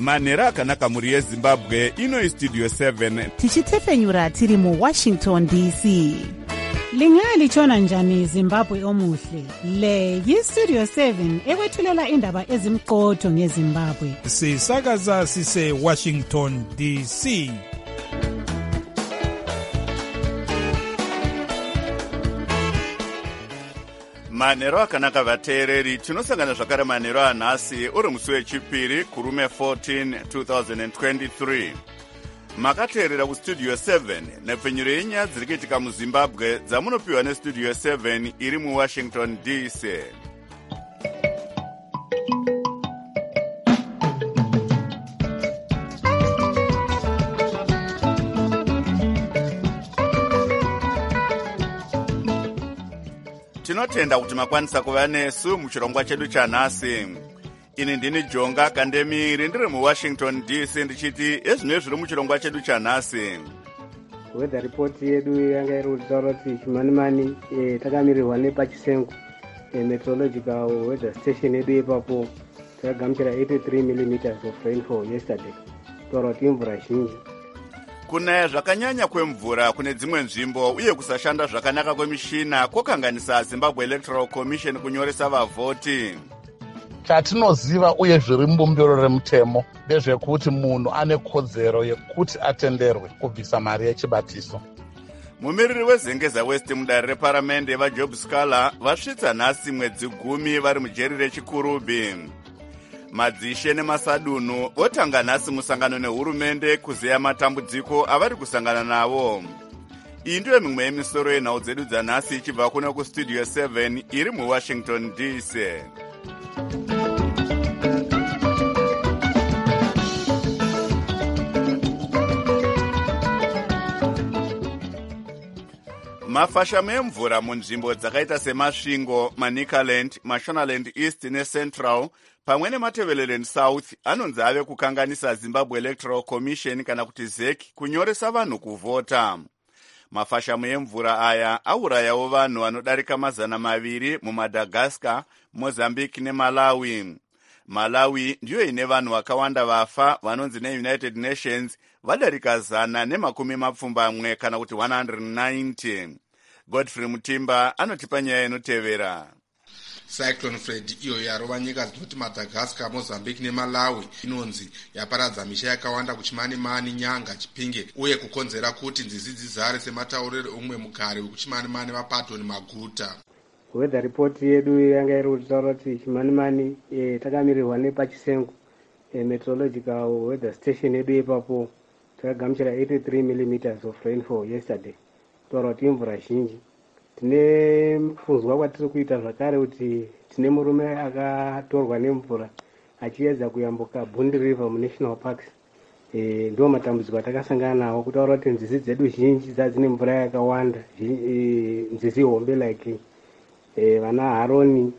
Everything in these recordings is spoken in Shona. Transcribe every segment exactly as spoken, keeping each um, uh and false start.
manhero akanaka mhuri yezimbabwe. Ino Studio seven tichitepfenyura tiri muWashington D C. Lingalitshona njani Zimbabwe omuhle? Le yiStudio seven ekwethulela indaba ezimqotho ngeZimbabwe. Sisakaza sise Washington D C. manhero akanaka vateereri. Tinosangana zvakare manhero anhasi uri musi wechipiri kurume fourteen twenty twenty-three. Makateerera kuStudio seven nepfenyuro yenyaya dziri kuitika muZimbabwe dzamunopiwa neStudio seven iri muWashington D C. Tinotenda kuti makwanisa kuva nesu muchirongwa chedu chanhasi. Ini ndini Jonga Kandemiri ndiri muWashington D C ndichiti ezvino zviri muchirongwa chedu chanhasi. Weather report yedu yanga iri kutaura kuti chimanimani eh, takamirirwa nepachisengu eh, meteorological weather station yedu ipapo takagamuchira eighty-three millimeters of rainfall yesterday. Taura kuti imvura zhinji. Kunaya zvakanyanya kwemvura kune dzimwe nzvimbo uye kusashanda zvakanaka kwemishina kokanganisa Zimbabwe Electoral Commission kunyoresa vavhoti. Chatinoziva uye zviri mumbumbiro remutemo ndezvekuti munhu ane kodzero yekuti atenderwe kubvisa mari yechibatiso. Mumiriri weZengeza West mudare reparamende vaJob Scala vasvitsa nhasi mwedzi gumi vari mujeri reChikurubi. Madzishe nemasadunu otanga nhasi musangano nehurumende kuzeya matambudziko avari kusangana navo. Iyi ndiyo mimwe yemisoro yenhau dzedu dzanhasi ichibva kuno kuStudio seven iri muWashington D C. Mafashamo emvura munzvimbo dzakaita semasvingo, Manicaland, Mashonaland East neCentral pamwe neMatabeleland South anonzi ave kukanganisa Zimbabwe Electoral Commission kana kuti Z E C kunyoresa vanhu kuvhota. Mafashamo emvura aya aurayawo vanhu vanodarika mazana maviri muMadagascar, Mozambique neMalawi. Malawi ndiyo ine vanhu vakawanda vafa vanonzi neUnited Nations vadarika zana nemakumi mapfumbamwe kana kuti one hundred ninety. Godfrey Mutimba anotipa nyaya inotevera. Cyclone Freddy iyo yarova nyika dzinoti Madagascar, Mozambique neMalawi inonzi yaparadza misha yakawanda kuChimanimani, Nyanga, Chipinge uye kukonzera kuti nzizi dzizare sematauriro umwe mugare wekuChimanimani mapato nemaguta. Weather report yedu yanga iri kutaura kuti Chimanimani eh, takamirirwa nepachisengu eh, meteorological weather station yedu ipapo takagamuchira eighty-three millimeters of rainfall yesterday. Taura kuti imvura zhinji. Tine funzwa kwatiri kuita zvakare kuti tine murume akatorwa nemvura achiedza kuyambuka Bundi River muNational Parks. E, ndo matambudziko atakasangana nawo kutaura kuti nzizi dzedu zhinji dzine mvura yakawanda, e, nzizi hombe like e, vana Haroni,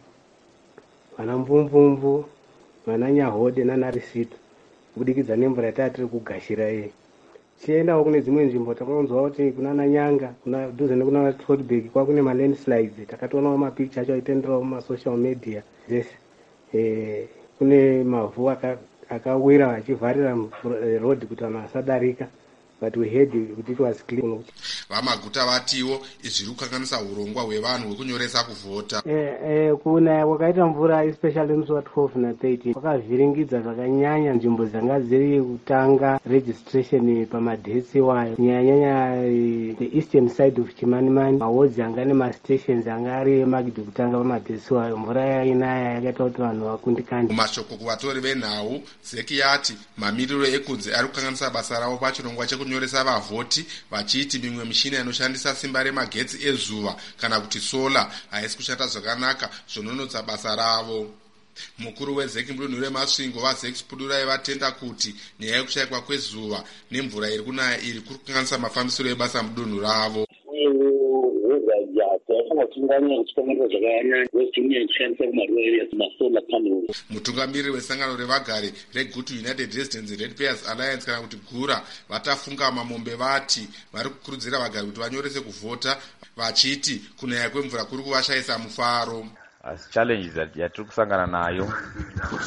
vana Mvumvumvu, vana Nyahode naNarisito kubudikidza nemvura yatatiri kugashira iyi. Chiendawo kune dzimwe nzvimbo takaonzwa kuti kuna Nanyanga, kuna dhuze nekuna Trotberg kwa kune ma landslides takatoonawo mapicture acho aitenderawo kuma social media dzese. Eh, kune mavhu akawira aka achivharira road kuti vanhu vasadarika. But we heard kuti it was clean. Vamaguta vatiwo izviri kukanganisa urongwa hwevanhu hwekunyoresa kuvhota. Eh, eh, kuna wakaita mvura especially musi wa twelve na thirteen wakavhiringidza zvakanyanya nzvimbo dzanga dziri kutanga registration pamadhetsi wayo kunyanyanya the eastern side of Chimanimani, mawards anga nemastations anga ari emagidhi kutanga pamadhetsi wayo. Mvura yainaya yakaita kuti vanhu vakundikane. Mumashoko kuvatori venhau, Z E C yati mamiriro ekunze ari kukanganisa basa ravo pachirongwa chekunyoresa vavhoti vachiti mimwe mishina inoshandisa simba remagetsi ezuva kana kuti sola haisi kushanda zvakanaka zvononodza basa ravo. Mukuru weZ E C mudunhu remasvingo vaZ E C Pudurai vatenda kuti nyaya yekushayikwa kwezuva nemvura iri kunaya iri kuri kukanganisa mafambisiro ebasa mudunhu ravo. Mutungamiriri wesangano revagari reGutu United Residents Ratepayers Alliance kana kuti Gura vatafunga mamombe vati vari kukurudzira vagari kuti vanyorese kuvhota vachiti kunaya kwemvura kuri kuvashayisa mufaro. As challenges yatiri kusangana nayo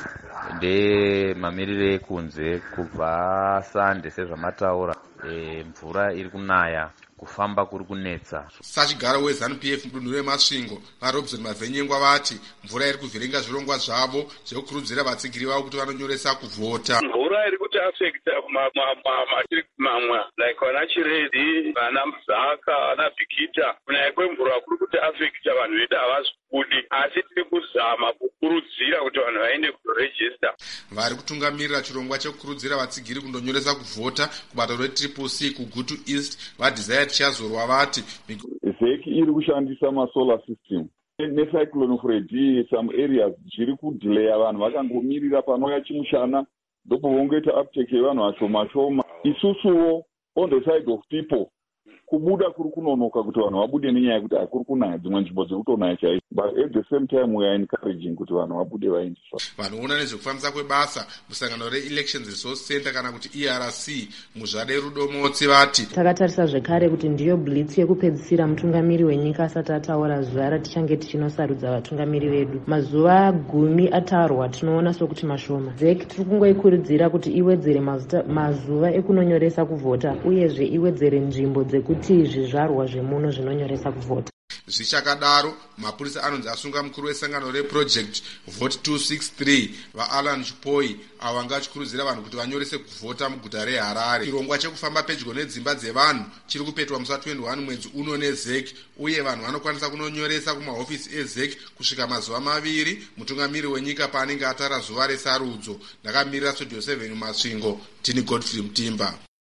ndemamiriro ekunze kubva sande sezvamataura e, mvura iri kunaya kufamba kuri kunetsa. Sachigaro weZANU P F mudunhu remasvingo vaRobson Mavhenyengwa vati mvura iri kuvhiringa zvirongwa zvavo zvekukurudzira vatsigiri vavo kuti vanonyoresa kuvhota. Mvura iri kuti afekta madistrict mamwe like vana Chiredi, vana Mzaka, vana Bhikita. Kunaya kwemvura kuri kuti afekta vanhu vedu havazvibudi, asi tiri kuzama kukurudzira kuti vanhu vaende kuregista. Vari kutungamirira chirongwa chekukurudzira vatsigiri kundonyoresa kuvhota kubato retriple C kuGutu East vadesire tichazorwa vati zeki iri kushandisa masolar system necyclone Freddy some areas zviri kudhilaya vanhu vakangomirira panouya chimushana ndopo vongoita uptake yevanhu vashoma shoma. Isusuwo on the side of people kubuda kuri kunonoka kuti vanhu vabude nenyaya yekuti hakuri kunaya, dzimwe nzvimbo dziri kutonaya chaizvo, but at the same time we are encouraging kuti vanhu vabude vaindiswa. Vanoona nezvekufambisa kwebasa musangano reelections resource center kana kuti E R C muzvade Rudomotsi vati takatarisa zvekare kuti ndiyo blitz yekupedzisira mutungamiri wenyika asati ataura zuva ratichange tichinosarudza vatungamiri vedu. Mazuva gumi ataurwa tinoona sokuti mashoma. Zek tiri kungoikurudzira kuti iwedzere mazuva ekunonyoresa kuvhota uyezve iwedzere nzvimbo dzekuti zvizvarwa zvemuno zvinonyoresa kuvhota. Zvichakadaro mapurisa anonzi asunga mukuru wesangano reproject vote two sixty-three vaAlan Chipoi avo vanga vachikurudzira vanhu kuti vanyorese kuvhota muguta reHarare. Chirongwa chekufamba pedyo nedzimba dzevanhu chiri kupetwa musi twenty-one mwedzi uno neZek, uye vanhu vanokwanisa kunonyoresa kumahofisi eZek kusvika mazuva maviri mutungamiri wenyika paanenge atara zuva resarudzo. Ndakamirira Studio seven Masvingo, tini Godfrey Mutimba.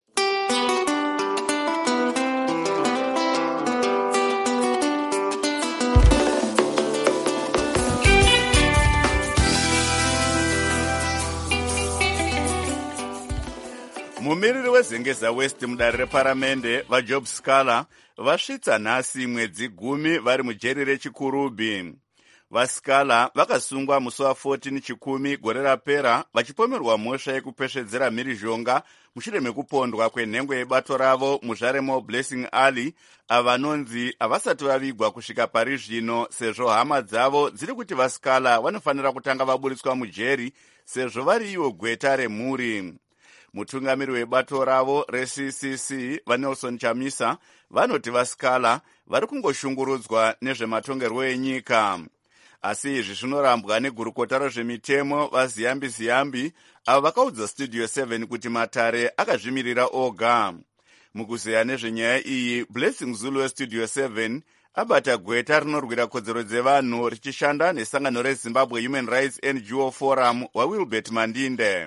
Mumiriri weZengeza West mudare reparamende vaJob Scala vasvitsa nhasi mwedzi gumi vari mujeri reChikurubi. VaScala vakasungwa musi wa14 Chikumi gore rapera vachipomerwa mhosva yekupesvedzera mhirizhonga mushure mekupondwa kwenhengwe yebato ravo muzvaremo Blessing Ali avanonzi havasati vavigwa kusvika pari zvino, sezvo hama dzavo dziri kuti vaScala vanofanira kutanga vaburitswa mujeri sezvo vari ivo gweta remhuri. Mutungamiri webato ravo reC C C vaNelson Chamisa vanoti vaScala vari kungoshungurudzwa nezvematongerwo enyika. Asi izvi zvinorambwa negurukota rezvemitemo vaZiyambi Ziyambi avo vakaudza Studio seven kuti Matare akazvimirira oga. Mukuzeya nezvenyaya iyi, Blessing Zulu weStudio seven abata gweta rinorwira kodzero dzevanhu richishanda nesangano reZimbabwe Human Rights N G O Forum waWilbert Mandinde.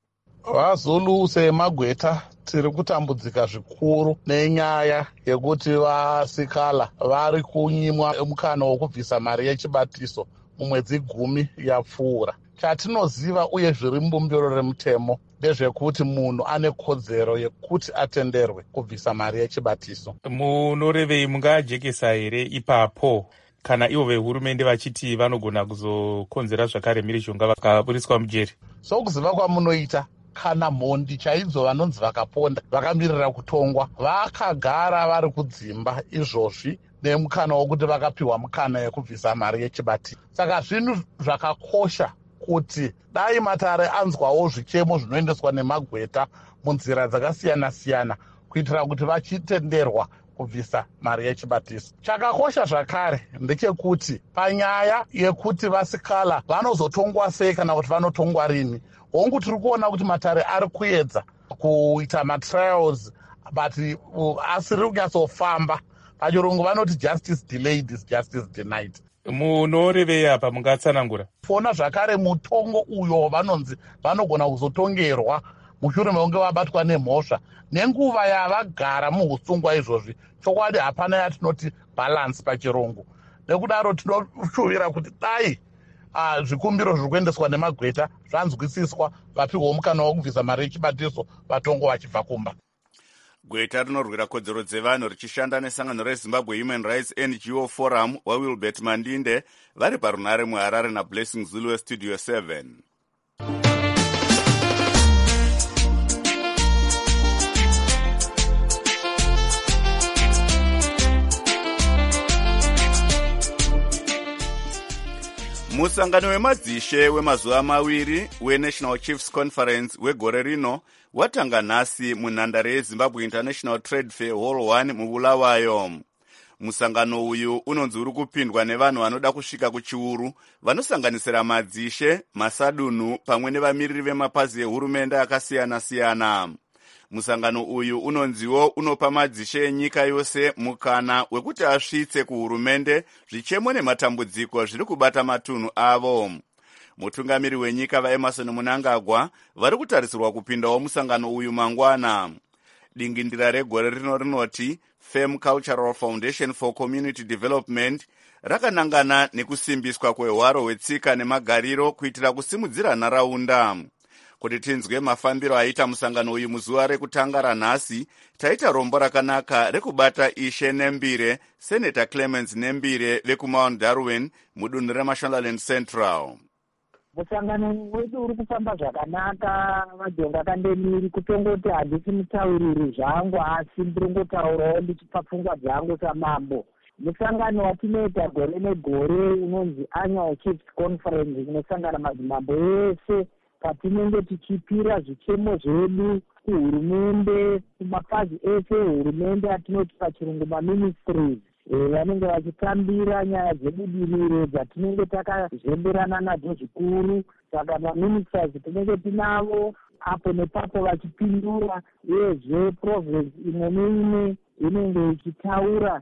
VaZulu semagweta tiri kutambudzika zvikuru nenyaya yekuti vaScala vari kunyimwa mukana wokubvisa mari yechibatiso mumwedzi gumi yapfuura. Chatinoziva uye zviri mbumbiro remutemo ndezvekuti munhu ane kodzero yekuti atenderwe kubvisa mari yechibatiso. Munorevei, mungajekesa here ipapo kana ivo vehurumende vachiti vanogona kuzokonzera zvakare mhirizhonga vakaburiswa mujeri? Sokuziva kwamunoita, kana mhondi chaidzo vanonzi vakaponda vakamirira kutongwa vakagara vari kudzimba izvozvi nemukana wokuti vakapiwa mukana yekubvisa mari yechibati. Saka zvinhu zvakakosha kuti dai Matare anzwawo zvichemo zvinoendeswa nemagweta munzira dzakasiyana-siyana kuitira kuti vachitenderwa kubvisa mari yechibatiso. Chakakosha zvakare ndechekuti panyaya yekuti vaScala vanozotongwa sei kana kuti vanotongwa rini, hongu tiri kuona kuti Matare ari kuedza kuita matrials but uh, asiri kunyatsofamba. Pachirungu vanoti justice delayed is justice denied. Munorevei apa, mungatsanangura? Fona zvakare mutongo uyo vanonzi vanogona kuzotongerwa mushure mekunge vabatwa nemhosva nenguva yavagara muusungwa izvozvi, chokwadi hapana yatinoti balance pachirungu. Nekudaro tinoshuvira kuti dai uh, zvikumbiro zviri kuendeswa nemagweta zvanzwisiswa, vapihwa mukana wokubvisa mari yechibatiso vatongo vachibva kumba. Gweta rinorwira kodzero dzevanhu richishanda nesangano reZimbabwe Human Rights N G O Forum waWilbert Mandinde vari parunare muHarare naBlessing Zulu weStudio seven. musangano wemadzishe wemazuva maviri wenational chiefs conference wegore rino watanga nhasi munhandare yezimbabwe international trade fair hall one mubulawayo. Musangano uyu unonzi uri kupindwa nevanhu vanoda kusvika kuchiuru vanosanganisira madzishe, masadunhu pamwe nevamiriri vemapazi ehurumende akasiyana-siyana. Musangano uyu unonziwo unopa madzishe enyika yose mukana wekuti asvitse kuhurumende zvichemo nematambudziko zviri kubata matunhu avo. Mutungamiri wenyika vaEmerson Mnangagwa vari kutarisirwa kupindawo musangano uyu mangwana. Dingindira regore rino rinoti Fem Cultural Foundation for Community Development rakanangana nekusimbiswa kwehwaro hwetsika nemagariro kuitira kusimudzira nharaunda. Kuti tinzwe mafambiro aita musangano uyu muzuva rekutanga ranhasi, taita rombo rakanaka rekubata Ishe Nembire, Senator Clemens Nembire vekumount Darwin mudunhu reMashonaland Central. Musangano wedu uri kufamba zvakanaka, Majonga Kandemiri, kutongoti handisi mutauriri zvangu asi ndiringotaurawo ndichipa pfungwa dzangu samambo. Musangano watinoita gore negore unonzi Annual Chiefs Conference unosangana madzimambo ese patinenge tichipira zvichemo zvedu kuhurumende, kumapazi ese ehurumende atinoti pachirungu maministries. Vanenge vachitambira nyaya dzebudiriro dzatinenge takazemberana nadzo zvikuru. Saka maministers tinenge tinavo apo nepapo vachipindura, uyezve province imwe neimwe inenge ichitaura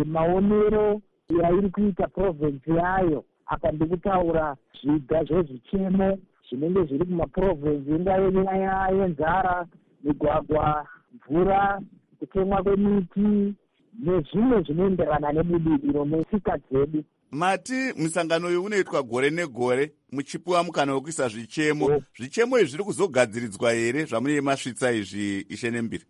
maonero yairi kuita province yayo. Apa ndikutaura zviga zvezvichemo zvinenge zviri kumaprovince, ingave nyaya yenzara, migwagwa, mvura, kutemwa kwemiti nezvimwe zvinoenderana nebudiriro nesika dzedu. Mati musangano uyu unoitwa gore negore muchipiwa mukana wekuisa zvichemo. Oh. Zvichemo izvi zviri kuzogadziridzwa here zvamunenge masvitsa izvi, Ishe Nembire?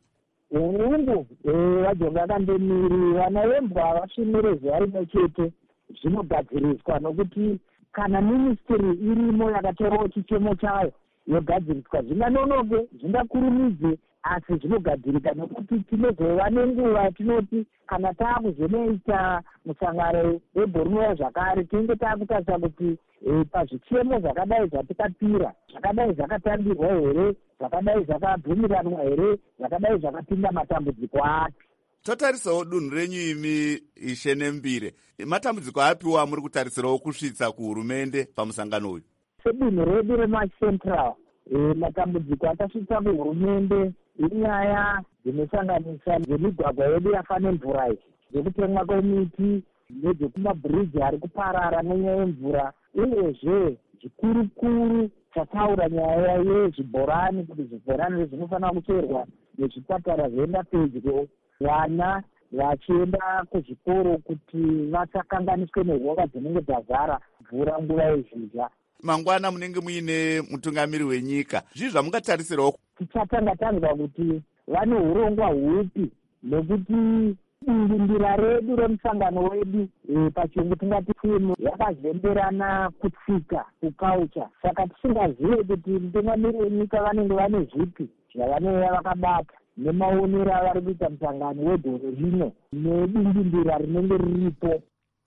Ungu Vajonga Kandemiri, vana vembwa havashumire zuva rimwe chete, zvinogadziriswa nokuti kana ministry irimo yakatorawo chichemo chayo yogadziriswa, zvinganonoke, zvingakurumidze, asi zvinogadzirika nokuti tinozova nenguva tinoti kana taakuzonoita musangano weBorneo zvakare tinenge taakutarisa kuti e, pazvichemo zvakadai zvatikapira, zvakadai zvakatambirwa here, zvakadai zvakabvumiranwa here, zvakadai zvakapinda matambudziko api. Totarisawo dunhu renyu imi, Ishe Nembire, matambudziko apiwa muri kutarisirawo kusvitsa kuhurumende pamusangano uyu? Sedunhu redu reMacentral, e, matambudziko akasvitsa kuhurumende inyaya dzinosanganisa dzemigwagwa yedu yafa nemvura iyi, dzekutemwa kwemiti nedzekumabriji ari kuparara nenyaya yemvura, uyezve zvikuru-kuru tataura nyaya yezvibhorani, kuti zvibhorani zvinofanira kucherwa nezvipatara zvienda pedyo, vana vachienda kuzvikoro kuti vasakanganiswe nehova dzinenge dzazara mvura nguva yezhizha. Mangwana munenge muine mutungamiri wenyika, zvii zvamungatarisirawo? Tichatanga tanzwa kuti vane urongwa hupi, nekuti dingindira redu remusangano wedu e, pachirungu tingati timu yakazemberana kutsika, kuculture. Saka tisingazive kuti mutungamiri wenyika vanenge vane zvipi zvavanenge vakabata nemaonero avari kuita musangano wegore rino nedingindira rinenge riripo.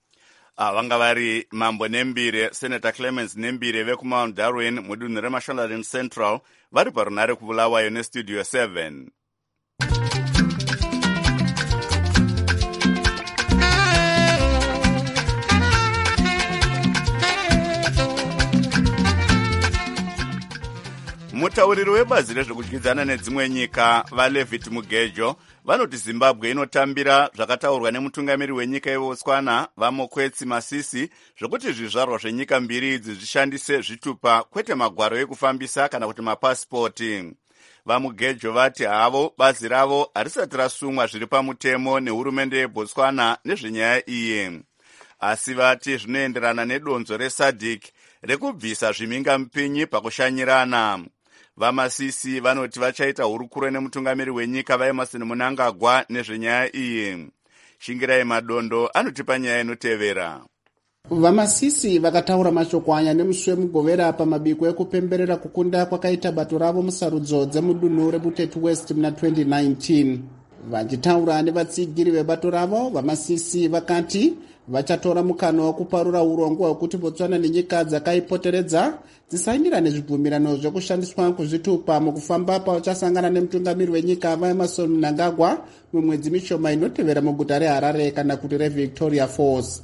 Ah, vanga vari Mambo Nembire, Senator Clemens Nembire vekumount Darwin mudunhu reMashonaland Central vari parunare kubulawayo nestudio seven. Mutauriri webazi rezvekudyidzana nedzimwe nyika vaLevit Mugejo vanoti Zimbabwe inotambira zvakataurwa nemutungamiri wenyika yeBotswana vaMokwetsi Masisi zvokuti zvizvarwa zvenyika mbiri idzi zvishandise zvitupa kwete magwaro ekufambisa kana kuti mapasipoti. VaMugejo vati havo bazi ravo harisati rasumwa zviri pamutemo nehurumende yeBotswana nezvenyaya iyi, asi vati zvinoenderana nedonzo reSADC rekubvisa zvimhingamupinyi pakushanyirana. VaMasisi vanoti vachaita hurukuro nemutungamiri wenyika vaEmerson Mnangagwa nezvenyaya iyi. Shingirai Madondo anotipa nyaya inotevera. VaMasisi vakataura machokwanya nemusi wemugovera pamabiko ekupemberera kukunda kwakaita bato ravo musarudzo dzemudunhu reButete West muna twenty nineteen. Vachitaura nevatsigiri vebato ravo, VaMasisi vakati vachatora mukana wekuparura urongwa hwekuti Botswana nenyika dzakaipoteredza dzisainirane zvibvumirano zvekushandiswa kuzvitupa mukufamba pauchasangana nemutungamiri wenyika vaEmerson Mnangagwa mumwedzi mishoma inotevera muguta reHarare kana kuti reVictoria Falls.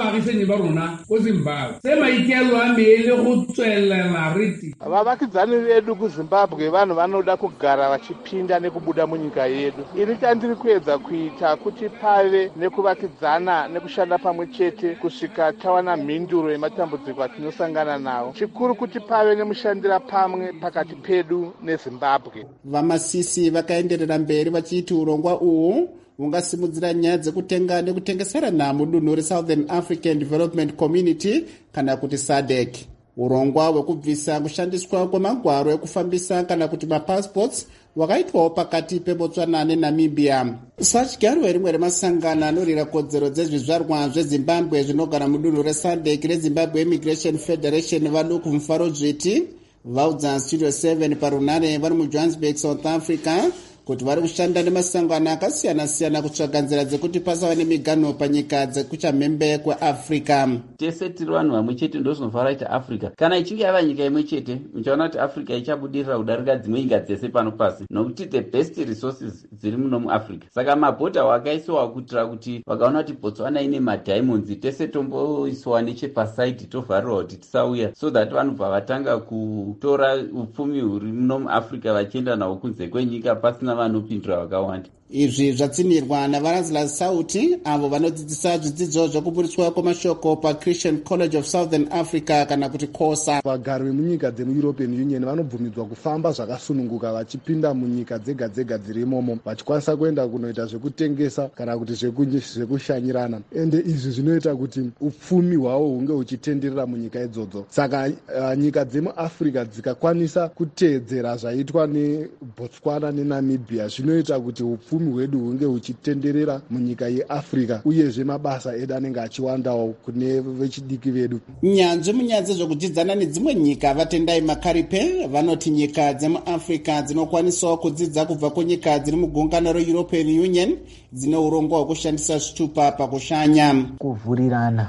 Vavakidzani vedu kuZimbabwe vanhu vanoda kugara vachipinda nekubuda munyika yedu. Ini chandiri kuedza kuita kuti pave nekuvakidzana nekushanda pamwe chete kusvika tawana mhinduro yematambudziko atinosangana nawo. Chikuru kuti pave nemushandira pamwe pakati pedu neZimbabwe. Vamasisi vakaenderera mberi vachiti urongwa uhu ungasimudzira nyaya dzekutenga nekutengeserana mudunhu reSouthern African Development Community kana kuti S A D C. Urongwa hwekubvisa kushandiswa kwemagwaro ekufambisa kana kuti mapassports wakaitwawo pakati peBotswana neNamibia. Sachigaro rimwe remasangano anorira kodzero dzezvizvarwa zveZimbabwe zvinogara mudunhu reS A D C reZimbabwe Immigration Federation vaduku mufaro zviti vaudza Studio seven parunare vari muJohannesburg, South Africa kuti vari kushanda nemasangano akasiyana-siyana kutsvaga nzira dzekuti pasava nemiganho panyika dzekuchamhembe kweAfrica. Tese tiri vanhu vamwe chete ndozvinofara kuti Africa kana ichinge yava nyika imwe chete muchaona kuti Africa ichabudirira kudarika dzimwe nyika dzese pano pasi nokuti the best resources dziri muno muAfrica. Saka mabhodha wakaiswa kuitira kuti vakaona kuti Botswana ine madiamonds tese tomboiswa nechepasaidi tovharirwa kuti tisauya so that vanobva vatanga kutora upfumi huri muno muAfrica vachienda nawo kunze kwenyika pasina vanopindura vakawanda. Izvi zvatsinirwa naVarazlas Sauti avo vanodzidzisa zvidzidzo zvekuburiswa kwemashoko paChristian College of Southern Africa kana kuti Khosa. Vagari vemunyika dzemuEuropean Union vanobvumidzwa kufamba zvakasununguka vachipinda munyika dzega dzega dziri imomo vachikwanisa kuenda kunoita zvekutengesa kana kuti zvekushanyirana ende izvi zvinoita kuti upfumi hwavo hunge huchitenderera munyika idzodzo. Saka uh, nyika dzemuAfrica dzikakwanisa kuteedzera zvaitwa neBotswana neNamibia zvinoita kuti upfumi hwedu hunge huchitenderera munyika yeAfrica uyezve mabasa edu anenge achiwandawo kune vechidiki vedu. Nyanzvi munyaya dzezvekudzidzana nedzimwe nyika vatendai Makaripe vanoti nyika dzemuAfrica dzinokwanisawo kudzidza kubva kunyika dziri mugungano reEuropean Union dzine urongwa hwekushandisa zvitupa pakushanya. Kuvhurirana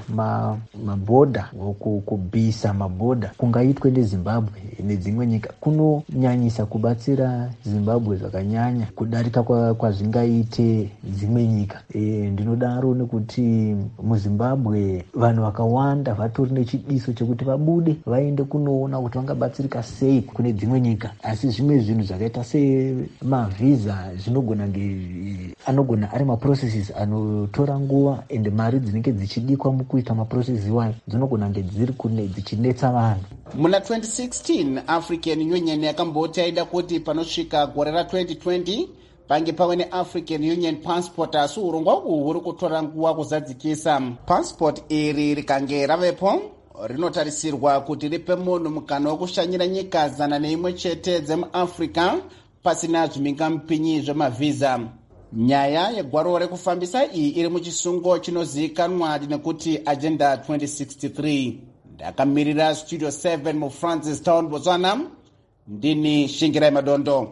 mabhodha kubvisa mabhodha kungaitwe neZimbabwe nedzimwe nyika kunonyanyisa kubatsira Zimbabwe zvakanyanya kudarika kwa kwazvingaite dzimwe nyika. E, ndinodaro nekuti muZimbabwe vanhu vakawanda vatori nechidiso chekuti vabude vaende kunoona kuti vangabatsirika sei kune dzimwe nyika, asi zvimwe zvinhu zvakaita semavhiza zvinogona nge anogona ari maprocesses anotora nguva ende mari dzinenge dzichidikwa mukuita maprocesses iwayo dzinogona nge dziri kune dzichinetsa vanhu. Muna twenty sixteen African Union yakamboti aida kuti panosvika gore ra twenty twenty pange pawe neAfrican Union passport asi urongwa uhu huri kutora nguva kuzadzikisa. Passport iri rikange ravepo rinotarisirwa kuti ripe munhu mukana wekushanyira nyika zana neimwe chete dzemuAfrica pasina zvimhingamupinyi zvemavhiza. Nyaya yegwaro rekufambisa iyi iri muchisungo chinozivikanwa nekuti Agenda twenty sixty-three. Ndakamirira Studio seven mu Francis Town, Botswana. Ndini Shingirai Madondo.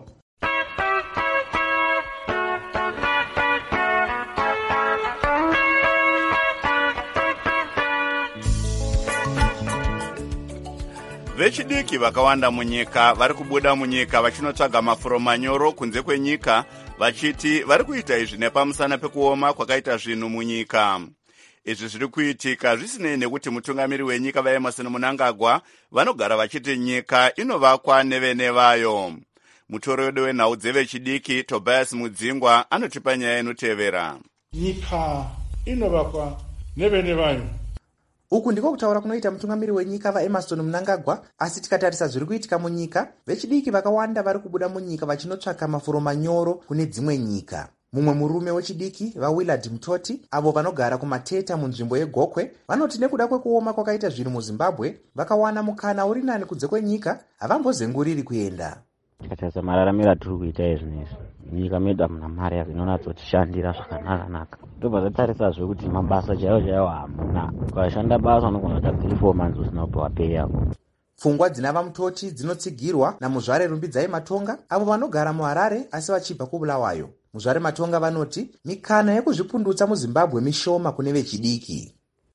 Vechidiki vakawanda munyika vari kubuda munyika vachinotsvaga mafuro manyoro kunze kwenyika vachiti vari kuita izvi nepamusana pekuoma kwakaita zvinhu munyika. Izvi zviri kuitika zvisinei nekuti mutungamiri wenyika vaEmerson Mnangagwa vanogara vachiti nyika inovakwa nevene vayo. Mutori wedu wenhau dzevechidiki Tobias Mudzingwa anotipa nyaya inotevera. Nyika inovakwa nevene vayo. Uku ndiko kutaura kunoita mutungamiri wenyika vaEmerson Mnangagwa, asi tikatarisa zviri kuitika munyika, vechidiki vakawanda vari kubuda munyika vachinotsvaka mafuro manyoro kune dzimwe nyika. Mumwe murume wechidiki vaWillard Mtoti avo vanogara kumateta munzvimbo yeGokwe vanoti nekuda kwekuoma kwakaita zvinhu muZimbabwe vakawana mukana uri nani kunze kwenyika havambozenguriri kuenda. Tikatarisa mararamiro atiri kuita izvinezvi nyika medu hamuna mari inonatsotishandira zvakanaka-naka. Tobva tatarisazve kuti mabasa chaiwo chaiwo hamuna. Ukashanda basa unogona kuita three four months usina kupiwa pay yako. Pfungwa dzinava Mutoti dzinotsigirwa naMuzvare Rumbidzai Matonga avo vanogara muHarare asi vachibva kuBulawayo. Muzvare Matonga vanoti mikana yekuzvipundutsa muZimbabwe mishoma kune vechidiki.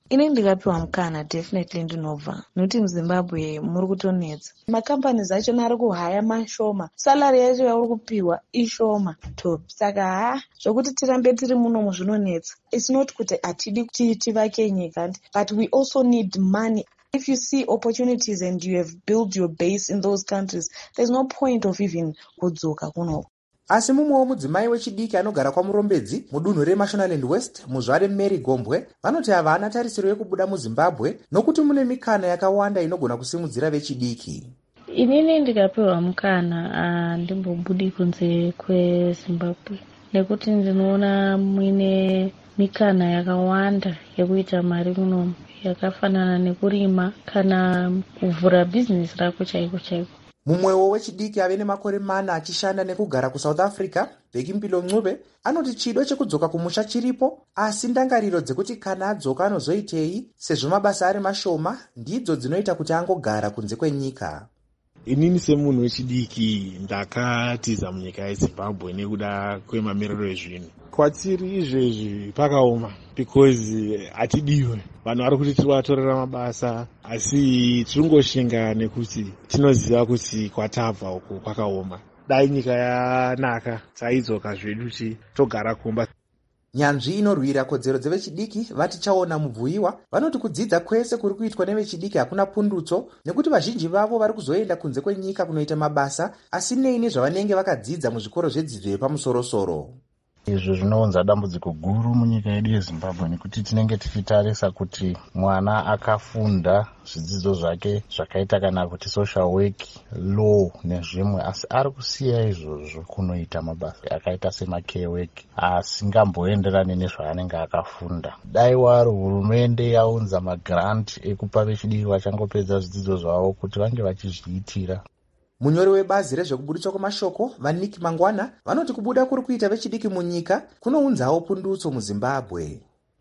Ini ndikapiwa mukana definitely ndinobva nokuti muZimbabwe muri kutonetsa. Makampani achona ari kuhaya mashoma, salary yacho yauri kupiwa ishoma top. Saka ha zvokuti tirambe tiri muno zvinonetsa. It's not kuti atidi kuti tivake nyika, but we also need money. If you see opportunities and you have built your base in those countries, there's no point of even kudzoka kuno. Asi mumwewo mudzimai wechidiki anogara kwaMurombedzi mudunhu reMashonaland West muzvare Mary Gombwe vanoti havana tarisiro yekubuda muZimbabwe nokuti mune mikana yakawanda inogona kusimudzira vechidiki. Inini ndikapiwa mukana handimbobudi kunze kweZimbabwe nekuti ndinoona muine mikana yakawanda yekuita mari munomu yakafanana nekurima kana kuvhura bhizinesi rako chaiko chaiko. Mumwewo wechidiki ave nemakore mana achishanda nekugara kuSouth Africa, Bekimpilo Ncube, anoti chido chekudzoka kumusha chiripo, asi ndangariro dzekuti kana adzoka anozoitei sezvo mabasa ari mashoma ndidzo dzinoita kuti angogara kunze kwenyika. Inini semunhu wechidiki ndakatiza munyika yeZimbabwe nekuda kwemamiriro ezvinhu. Kwatiri izvezvi pakaoma because hatidiwe. Vanhu vari kuti tiri kuvatorera mabasa asi tirongoshinga nekuti tinoziva kuti kwatabva uko kwakaoma. Dai nyika yanaka taidzoka zvedu kuti togara kumba. Nyanzvi inorwira kodzero dzevechidiki vati chaona mubvuyiwa vanoti kudzidza kwese kuri kuitwa nevechidiki hakuna pundutso nekuti vazhinji vavo vari kuzoenda kunze kwenyika kunoita mabasa asi nei nezvavanenge vakadzidza muzvikoro zvedzidzo yepamusoro-soro. Izvo zvinounza dambudziko guru munyika yedu yeZimbabwe nekuti tinenge tichitarisa kuti mwana akafunda zvidzidzo zvake zvakaita kana kuti social work, law nezvimwe asi ari kusiya izvozvo kunoita mabasa akaita semacare work asingamboenderani nezvaanenge akafunda. Dai waro hurumende yaunza magrant ekupa vechidiki vachangopedza zvidzidzo zvavo kuti vange vachizviitira. Munyori webazi rezvekuburitswa kwamashoko vaNick Mangwana vanoti kubuda kuri kuita vechidiki munyika kunounzawo pundutso muZimbabwe.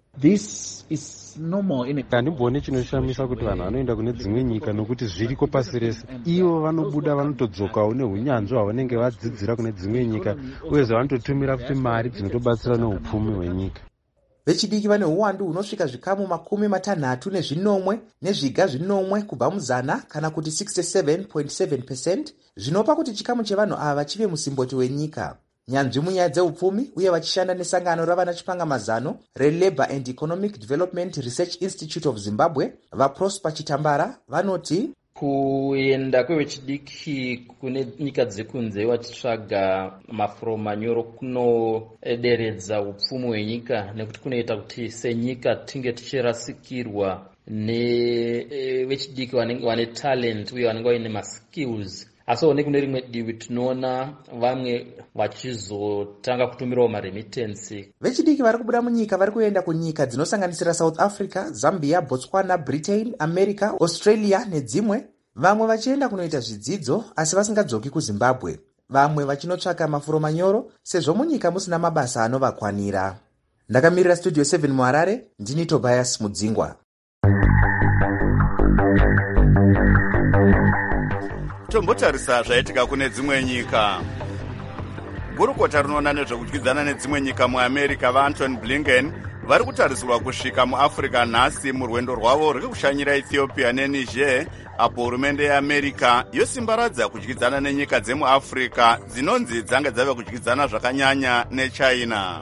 This is normal in handimboone chinoshamisa kuti vanhu vanoenda kune dzimwe nyika nokuti zviriko pasi rese. Ivo vanobuda vanotodzokawo neunyanzvi hwavanenge vadzidzira kune dzimwe nyika uye zvavanototumira kuti mari dzinotobatsira neupfumi hwenyika. Vechidiki vane uwandu hunosvika zvikamu makumi matanhatu nezvinomwe nezviga zvinomwe kubva muzana kana kuti sixty-seven point seven percent zvinopa kuti chikamu chevanhu ava chive musimboti wenyika. Nyanzvi munyaya dzeupfumi uye vachishanda nesangano ravana chipangamazano reLabour and Economic Development Research Institute of Zimbabwe vaProsper Chitambara vanoti kuenda kwevechidiki kune nyika dzekunze vachitsvaga mafuro manyoro kunoderedza upfumi hwenyika nekuti kunoita kuti senyika tinge tichirasikirwa nevechidiki vanenge vane talent uye vanenge vaine maskills. Asi one kune rimwe divi tinoona vamwe vachizotanga kutumirawo maremittance. Vechidiki vari kubuda munyika vari kuenda kunyika dzinosanganisira South Africa, Zambia, Botswana, Britain, America, Australia nedzimwe. Vamwe vachienda kunoita zvidzidzo asi vasingadzoki kuZimbabwe. Vamwe vachinotsvaka mafuro manyoro sezvo munyika musina mabasa anovakwanira. Ndakamirira Studio seven muHarare, ndini Tobias Mudzingwa. Tombotarisa zvaitika kune dzimwe nyika. Gurukota rinoona nezvekudyidzana nedzimwe nyika muAmerica vaAntony Blinken vari kutarisirwa kusvika muAfrica nhasi murwendo rwavo rwuri kushanyira Ethiopia neNiger apo hurumende yeAmerica yosimbaradza kudyidzana nenyika dzemuAfrica dzinonzi dzange dzave kudyidzana zvakanyanya neChina.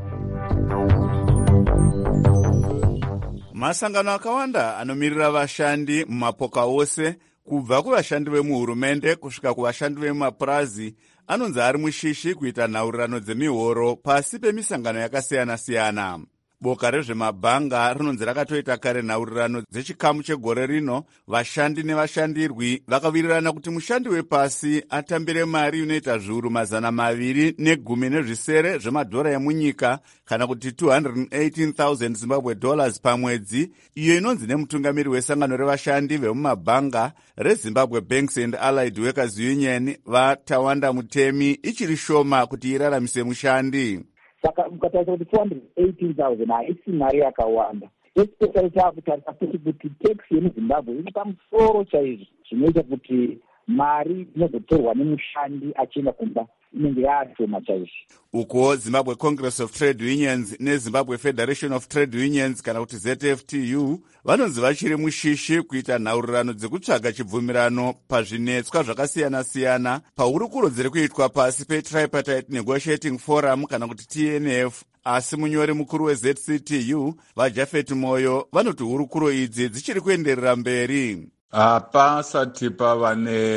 Masangano akawanda anomirira vashandi mumapoka ose kubva kuvashandi vemuhurumende kusvika kuvashandi vemumapurazi anonzi ari mushishi kuita nhaurirano dzemihoro pasi pemisangano yakasiyana-siyana. Boka rezvemabhanga rinonzi rakatoita kare nhaurirano dzechikamu chegore rino. Vashandi nevashandirwi vakavirirana kuti mushandi wepasi atambire mari inoita zviuru mazana maviri negumi nezvisere zvemadhora emunyika kana kuti two hundred eighteen thousand Zimbabwe dollars pamwedzi, iyo inonzi nemutungamiri wesangano revashandi vemumabhanga reZimbabwe Banks and Allied Workers Union vaTawanda Mutemi ichiri shoma kuti iraramise mushandi. Saka ukatarisa kuti two hundred eighteen thousand haisi mari yakawanda, especially taakutarisa futi kuti tax yemuZimbabwe iri pamusoro chaizvo zvinoita kuti mari inozotorwa nemushandi achienda kumba inenge yaashoma chaizvo. Uko Zimbabwe Congress of Trade Unions neZimbabwe Federation of Trade Unions kana kuti Z F T U vanonzi vachiri mushishi kuita nhaurirano dzekutsvaga chibvumirano pazvinetswa zvakasiyana-siyana pahurukuro dziri kuitwa pasi peTripartite Negotiating Forum kana kuti T N F. Asi munyori mukuru weZ C T U vaJafet Moyo vanoti hurukuro idzi dzichiri kuenderera mberi. Hapasati pava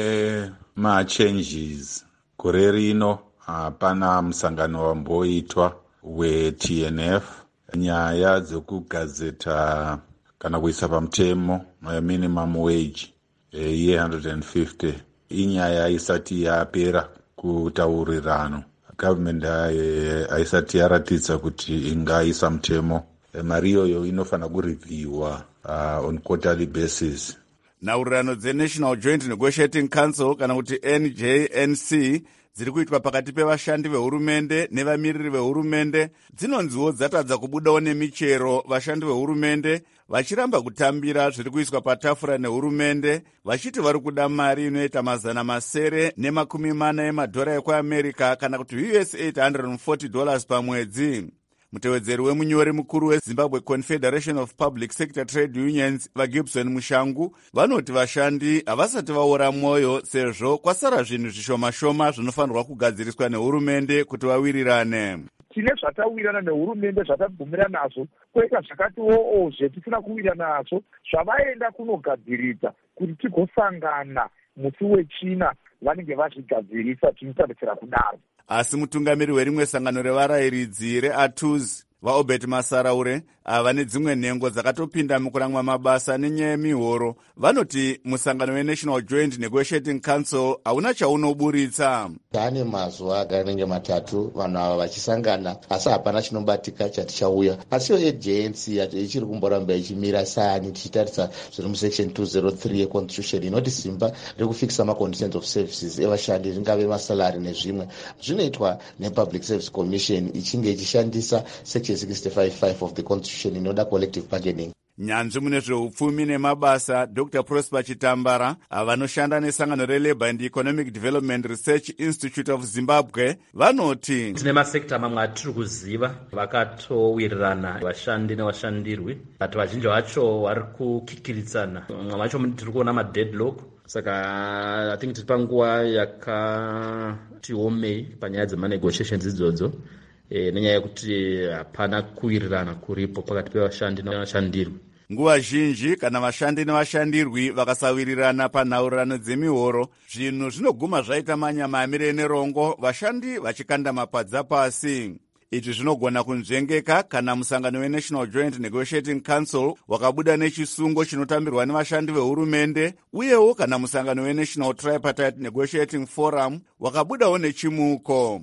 nemachanges gore rino, hapana musangano wamboitwa we-T N F. Nyaya dzekugazeta kana kuisa pamutemo minimum wage ye one hundred fifty inyaya isati yapera kutaurirano. Government haisati yaratidza kuti ingaisa mutemo. Mari iyoyo inofana kurevhiwa uh, on quarterly basis. Nhaurirano dzeNational Joint Negotiating Council kana kuti N J N C dziri kuitwa pakati pevashandi vehurumende nevamiriri vehurumende dzinonziwo dzatadza kubudawo nemichero. Vashandi vehurumende vachiramba kutambira zviri kuiswa patafura nehurumende, vachiti vari kuda mari inoita mazana masere nemakumi mana emadhora ekuamerica kana kuti U S eight hundred forty dollars pamwedzi. Mutevedzeri wemunyori mukuru weZimbabwe Confederation of Public Sector Trade Unions vaGibson Mushangu vanoti vashandi havasati vaora mwoyo sezvo kwasara zvinhu zvishoma-shoma zvinofanirwa kugadziriswa nehurumende kuti vawirirane. Tine zvatawirirana nehurumende zvatabvumira nazvo, kwoita zvakatiwo zvetisina kuwirirana nazvo zvavaenda kunogadziridza kuti tigosangana musi wechina vanenge vazvigadzirisa tinosabetsera kudaro. Asi mutungamiri werimwe sangano revarayiridzi reA T U Z vaObert Masaraure ava nedzimwe nhengo dzakatopinda mukuramwa mabasa nenyaya yemihoro vanoti musangano weNational Joint Negotiating Council hauna chaunoburitsa. Taane mazuva akanenge matatu vanhu ava vachisangana asi hapana chinobatika chatichauya. Asiyo ejensi ichiri kumboramba ichimira sani tichitarisa zviri musection two oh three yeconstitution inoti simba rekufikisa maconditions of services evashandi ringave masalari nezvimwe zvinoitwa nePublic Service Commission ichinge ichishandisa section sixty-five five of the constitution inoda collective bargaining. Nyanzvi mune zveupfumi nemabasa Doctor Prosper Chitambara avanoshanda nesangano reLabour and Economic Development Research Institute of Zimbabwe vanoti tine masekta mamwe atiri kuziva vakatowirirana vashandi nevashandirwi, but vazhinji vacho vari kukikiritsana. Mamwe vacho tiri kuona madeadlock. Saka I think tiri panguva yakati omei panyaya dzemanegotiations idzodzo. E, nenyaya yekuti hapana kuwirirana kuripo pakati pevashandi nevashandirwi. Nguva zhinji kana vashandi nevashandirwi vakasawirirana panhaurirano dzemihoro, zvinhu zvinoguma zvaita manyama amire nerongo, vashandi vachikanda mapadza pasi. Izvi zvinogona kunzvengeka kana musangano weNational Joint Negotiating Council wakabuda nechisungo chinotambirwa nevashandi vehurumende, uyewo kana musangano weNational Tripartite Negotiating Forum wakabudawo nechimuko.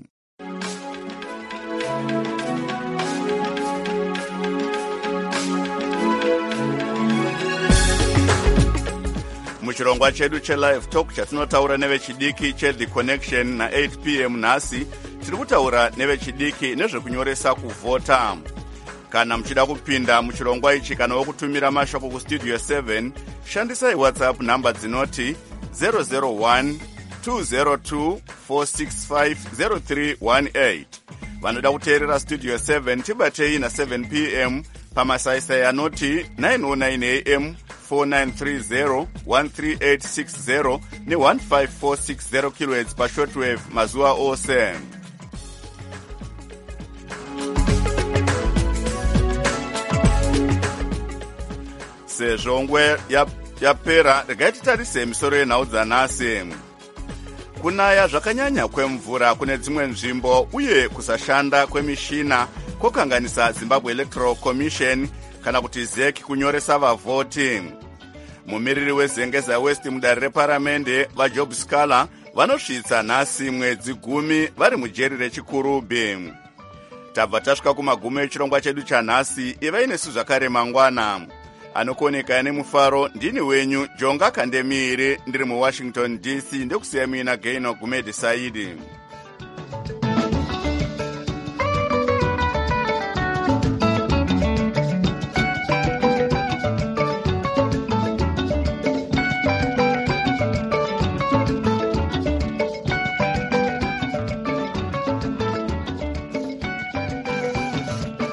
Muchirongwa chedu cheLive Talk chatinotaura nevechidiki cheThe Connection na eight p m nhasi tiri kutaura nevechidiki nezvekunyoresa kuvhota. Kana muchida kupinda muchirongwa ichi kana wokutumira mashoko kustudio seven, shandisai WhatsApp namba dzinoti zero zero one two zero two four six five zero three one eight. Vanoda kuteerera Studio seven tibatei na seven p m pamasaisai anoti nine oh nine a m four nine three zero one three eight six zero ne one five four six zero kilohertz pashortwave mazuva ose. Sezvo ngwe yapera, regai titarise misoro yenhau dzanhasi. Kunaya zvakanyanya kwemvura kune dzimwe nzvimbo uye kusashanda kwemishina kokanganisa Zimbabwe Electoral Commission kana kuti Z E C kunyoresa vavhoti. Mumiriri weZengeza West mudare reparamende vaJob Scala vanosvitsa nhasi mwedzi gumi vari mujeri rechikurubhi. Tabva tasvika kumagumo echirongwa chedu chanhasi, ivai nesu zvakare mangwana. Anokoneka nemufaro ndini wenyu Jonga Kandemire ndiri muWashington D C ndekusiya mina Gaino Gumedi Saidi.